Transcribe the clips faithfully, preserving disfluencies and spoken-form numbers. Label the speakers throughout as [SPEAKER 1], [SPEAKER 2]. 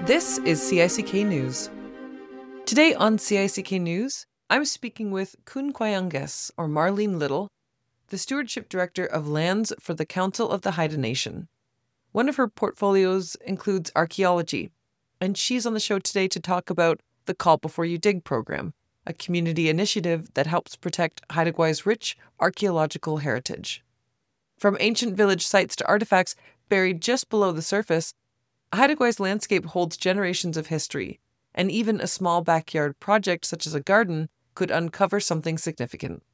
[SPEAKER 1] This is C I C K News. Today on C I C K News, I'm speaking with Kun Kwayangas, or Marlene Little, the Stewardship Director of Lands for the Council of the Haida Nation. One of her portfolios includes archaeology, and she's on the show today to talk about the Call Before You Dig program, a community initiative that helps protect Haida Gwaiy's rich archaeological heritage. From ancient village sites to artifacts buried just below the surface, Haida Gwaiy's landscape holds generations of history, and even a small backyard project such as a garden could uncover something significant.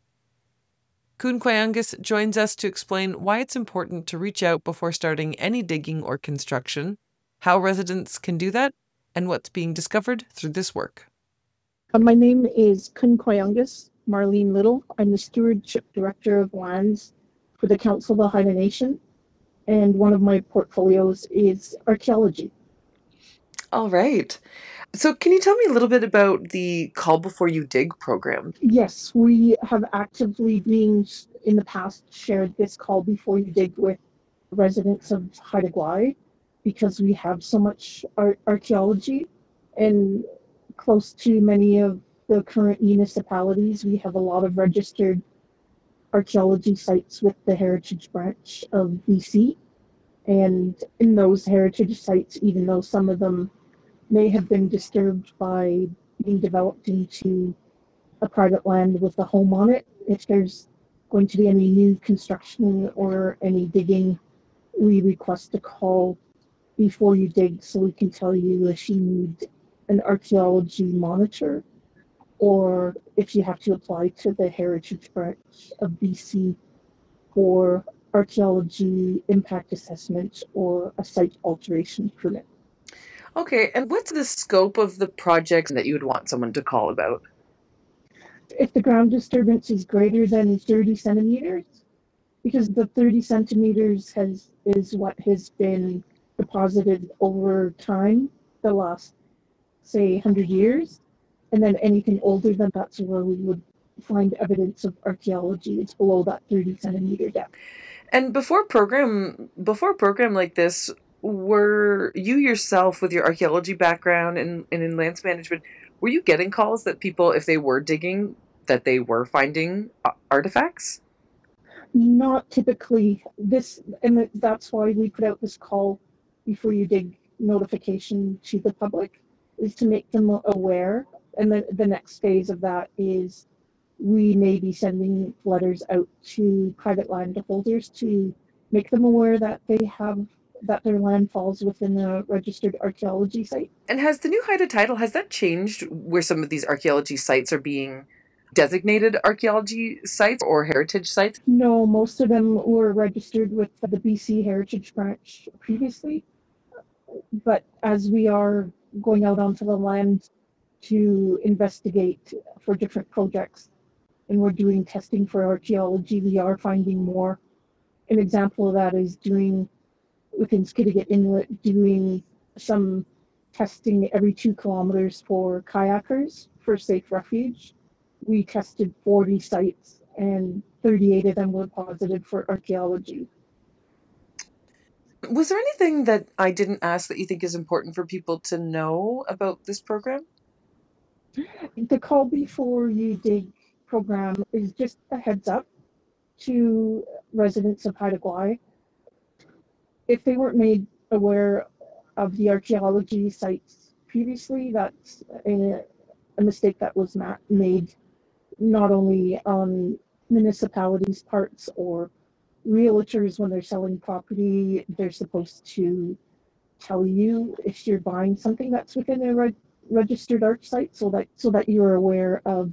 [SPEAKER 1] Kun Kwayangas joins us to explain why it's important to reach out before starting any digging or construction, how residents can do that, and what's being discovered through this work.
[SPEAKER 2] Uh, my name is Kun Kwayangas, Marlene Little. I'm the Stewardship Director of Lands for the Council of the Haida Nation, and one of my portfolios is archaeology.
[SPEAKER 1] All right. So can you tell me a little bit about the Call Before You Dig program?
[SPEAKER 2] Yes, we have actively been, in the past, shared this Call Before You Dig with residents of Haida Gwaii because we have so much ar- archaeology, and close to many of the current municipalities, we have a lot of registered archaeology sites with the Heritage Branch of B C. And in those heritage sites, even though some of them may have been disturbed by being developed into a private land with a home on it, if there's going to be any new construction or any digging, we request a call before you dig so we can tell you if you need an archaeology monitor or if you have to apply to the Heritage Branch of B C for archaeology impact assessment or a site alteration permit.
[SPEAKER 1] Okay, and what's the scope of the project that you would want someone to call about?
[SPEAKER 2] If the ground disturbance is greater than thirty centimeters, because the thirty centimeters has is what has been deposited over time, the last, say, one hundred years, and then anything older than that's where we would find evidence of archaeology. It's below that thirty centimeter depth.
[SPEAKER 1] And before program before a program like this, were you yourself with your archaeology background and, and in lands management, were you getting calls that people, if they were digging, that they were finding uh, artifacts?
[SPEAKER 2] Not typically. This, and that's why we put out this Call Before You Dig notification to the public, is to make them aware. And then the next phase of that is we may be sending letters out to private landholders to make them aware that they have that their land falls within a registered archaeology site.
[SPEAKER 1] And has the new Haida title, has that changed where some of these archaeology sites are being designated archaeology sites or heritage sites?
[SPEAKER 2] No, most of them were registered with the B C Heritage Branch previously. But as we are going out onto the land to investigate for different projects and we're doing testing for archaeology, we are finding more. An example of that is doing within Skidegate Inlet, doing some testing every two kilometers for kayakers for safe refuge. We tested forty sites and thirty-eight of them were positive for archaeology.
[SPEAKER 1] Was there anything that I didn't ask that you think is important for people to know about this program?
[SPEAKER 2] The Call Before You Dig program is just a heads up to residents of Haida Gwaii. If they weren't made aware of the archaeology sites previously, that's a, a mistake that was not made not only on municipalities' parts or realtors when they're selling property. They're supposed to tell you if you're buying something that's within a reg- registered arch site, so that so that you're aware of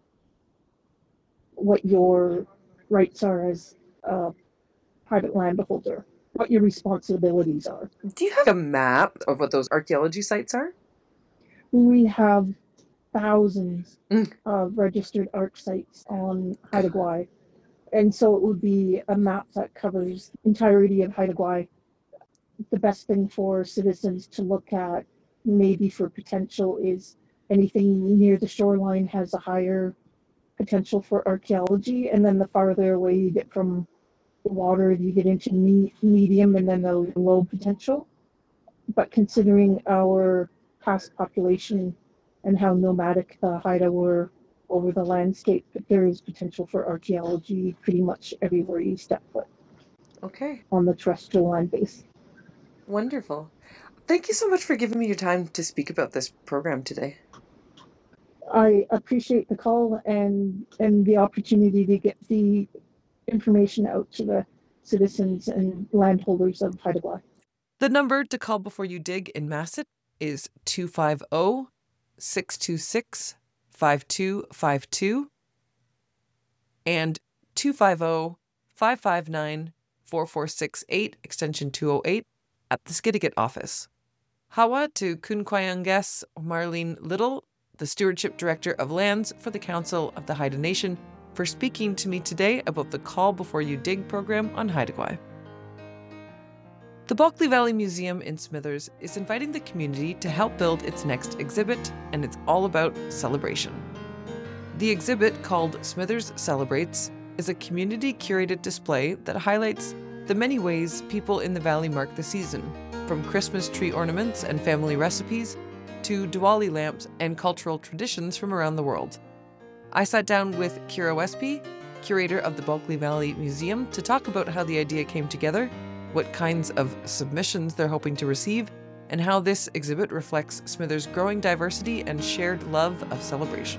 [SPEAKER 2] what your rights are as a private landholder, what your responsibilities are.
[SPEAKER 1] Do you have a map of what those archaeology sites are?
[SPEAKER 2] We have thousands
[SPEAKER 1] Mm.
[SPEAKER 2] of registered arch sites on Haida Gwaii, and so it would be a map that covers the entirety of Haida Gwaii. The best thing for citizens to look at, maybe for potential, is anything near the shoreline has a higher potential for archaeology, and then the farther away you get from the water, you get into me- medium and then the low potential. but considering our past population and how nomadic the Haida were over the landscape, there is potential for archaeology pretty much everywhere you step foot.
[SPEAKER 1] Okay.
[SPEAKER 2] On the terrestrial land base.
[SPEAKER 1] Wonderful. Thank you so much for giving me your time to speak about this program today.
[SPEAKER 2] I appreciate the call and and the opportunity to get the information out to the citizens and landholders of Haida Gwaii.
[SPEAKER 1] The number to call before you dig in Masset is two five zero, six two six, five two five two and two five zero, five five nine, four four six eight, extension two oh eight, at the Skidegate office. Hawa to Kunkwayangess Marlene Little, the Stewardship Director of Lands for the Council of the Haida Nation, for speaking to me today about the Call Before You Dig program on Haida Gwaii. The Bulkley Valley Museum in Smithers is inviting the community to help build its next exhibit, and it's all about celebration. The exhibit, called Smithers Celebrates, is a community-curated display that highlights the many ways people in the valley mark the season, from Christmas tree ornaments and family recipes to Diwali lamps and cultural traditions from around the world. I sat down with Kira Westby, curator of the Bulkley Valley Museum, to talk about how the idea came together, what kinds of submissions they're hoping to receive, and how this exhibit reflects Smithers' growing diversity and shared love of celebration.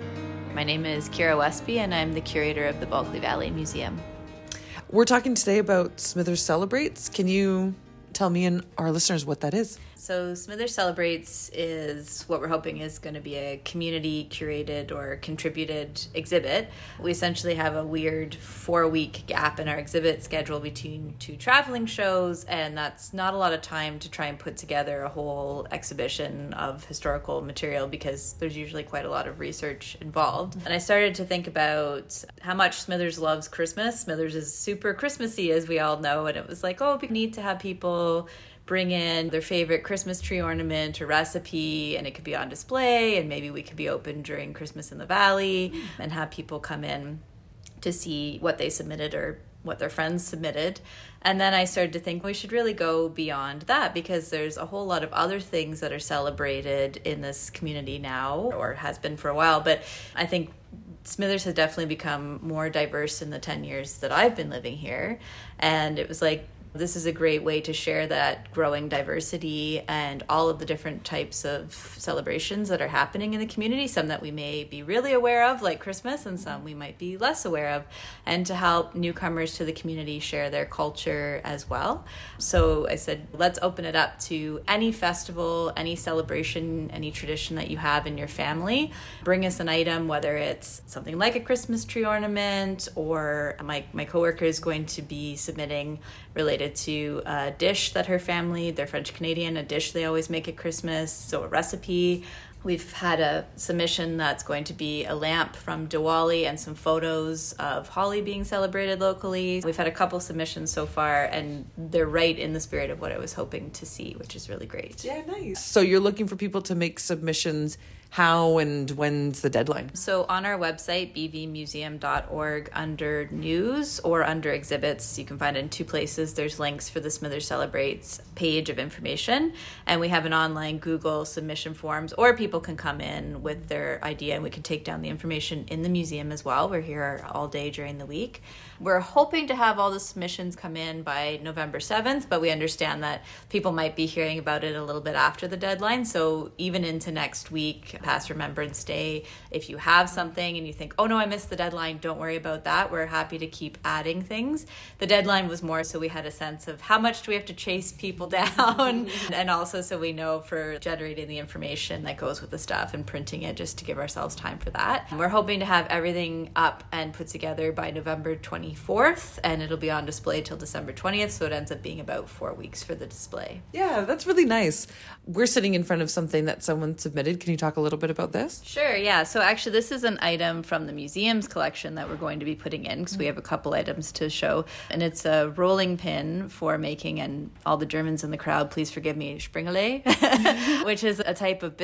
[SPEAKER 3] My name is Kira Westby, and I'm the curator of the Bulkley Valley Museum.
[SPEAKER 1] We're talking today about Smithers Celebrates. Can you tell me and our listeners what that is?
[SPEAKER 3] So Smithers Celebrates is what we're hoping is going to be a community curated or contributed exhibit. We essentially have a weird four-week gap in our exhibit schedule between two traveling shows, and that's not a lot of time to try and put together a whole exhibition of historical material because there's usually quite a lot of research involved. And I started to think about how much Smithers loves Christmas. Smithers is super Christmassy, as we all know, and it was like, oh, we need to have people bring in their favorite Christmas tree ornament or recipe, and it could be on display, and maybe we could be open during Christmas in the Valley and have people come in to see what they submitted or what their friends submitted. And then I started to think we should really go beyond that because there's a whole lot of other things that are celebrated in this community now, or has been for a while. But I think Smithers has definitely become more diverse in the ten years that I've been living here. And it was like, this is a great way to share that growing diversity and all of the different types of celebrations that are happening in the community, some that we may be really aware of, like Christmas, and some we might be less aware of, and to help newcomers to the community share their culture as well. So I said, let's open it up to any festival, any celebration, any tradition that you have in your family. Bring us an item, whether it's something like a Christmas tree ornament, or my, my coworker is going to be submitting related to a dish that her family, they're French Canadian, a dish they always make at Christmas, so a recipe. We've had a submission that's going to be a lamp from Diwali and some photos of Holi being celebrated locally. We've had a couple submissions so far, and they're right in the spirit of what I was hoping to see, which is really great.
[SPEAKER 1] Yeah, nice. So you're looking for people to make submissions. How and when's the deadline?
[SPEAKER 3] So on our website, b v museum dot org, under news or under exhibits, you can find it in two places. There's links for the Smithers Celebrates page of information, and we have an online Google submission forms, or people can come in with their idea and we can take down the information in the museum as well. We're here all day during the week. We're hoping to have all the submissions come in by November seventh, but we understand that people might be hearing about it a little bit after the deadline. So even into next week, past Remembrance Day, if you have something and you think, oh no, I missed the deadline, don't worry about that. We're happy to keep adding things. The deadline was more so we had a sense of how much do we have to chase people down, and also so we know for generating the information that goes with the stuff and printing it, just to give ourselves time for that. We're hoping to have everything up and put together by November twenty-fourth, and it'll be on display till December twentieth, so it ends up being about four weeks for the display.
[SPEAKER 1] Yeah, that's really nice. We're sitting in front of something that someone submitted. Can you talk a little bit about this?
[SPEAKER 3] Sure, yeah. So actually this is an item from the museum's collection that we're going to be putting in, because we have a couple items to show, and it's a rolling pin for making, and all the Germans in the crowd, please forgive me, Springele, which is a type of biscuit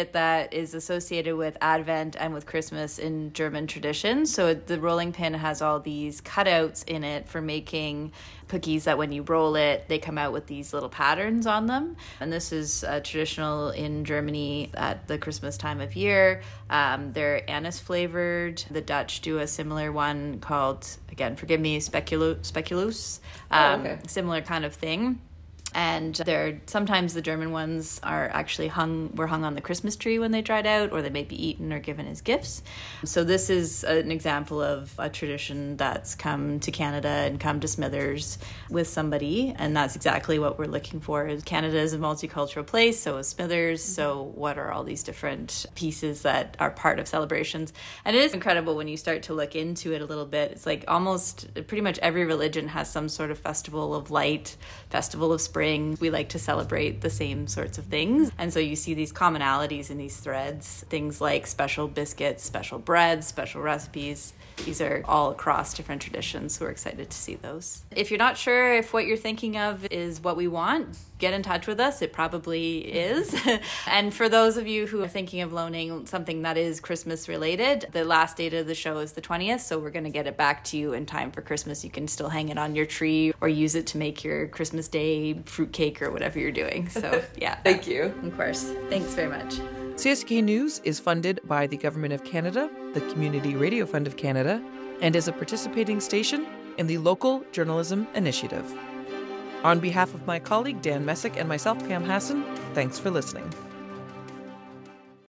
[SPEAKER 3] biscuit that is associated with Advent and with Christmas in German tradition. So the rolling pin has all these cutouts in it for making cookies that when you roll it, they come out with these little patterns on them. And this is uh, traditional in Germany at the Christmas time of year. Um, they're anise flavored. The Dutch do a similar one called, again, forgive me, speculo- speculoos. Um, oh, okay. Similar kind of thing. And they're sometimes the German ones are actually hung were hung on the Christmas tree when they dried out, or they may be eaten or given as gifts. So this is an example of a tradition that's come to Canada and come to Smithers with somebody, and that's exactly what we're looking for. Is Canada is a multicultural place, so is Smithers. So what are all these different pieces that are part of celebrations? And it is incredible when you start to look into it a little bit. It's like almost pretty much every religion has some sort of festival of light, festival of spring. We like to celebrate the same sorts of things. And so you see these commonalities in these threads, things like special biscuits, special breads, special recipes. These are all across different traditions. So we're excited to see those. If you're not sure if what you're thinking of is what we want, get in touch with us. It probably is. And for those of you who are thinking of loaning something that is Christmas related, the last date of the show is the twentieth. So we're going to get it back to you in time for Christmas. You can still hang it on your tree or use it to make your Christmas Day fruitcake or whatever you're doing. So yeah.
[SPEAKER 1] Thank you.
[SPEAKER 3] Of course. Thanks very much.
[SPEAKER 1] C I C K News is funded by the Government of Canada, the Community Radio Fund of Canada, and is a participating station in the Local Journalism Initiative. On behalf of my colleague Dan Messick and myself, Pam Hassan, thanks for listening.